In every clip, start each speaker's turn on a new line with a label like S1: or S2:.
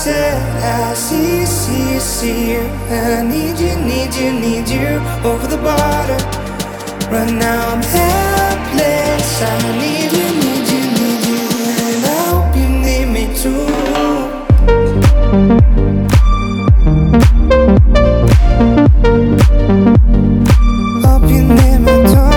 S1: sunset, I see you. I need you, need you, need you over the border. Right now I'm helpless. I need you, need you, need you, and I hope you need me too. Hope you need me too.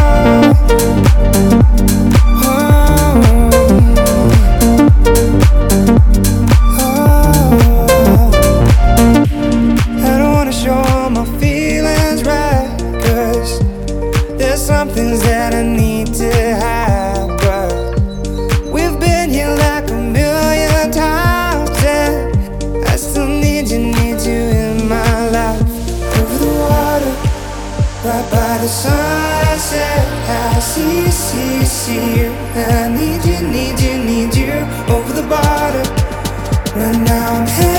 S1: Some things that I need to have, but we've been here like a million times, and I still need you in my life. Over the water, right by the sunset, I see you. I need you, need you, need you over the border. Right now I'm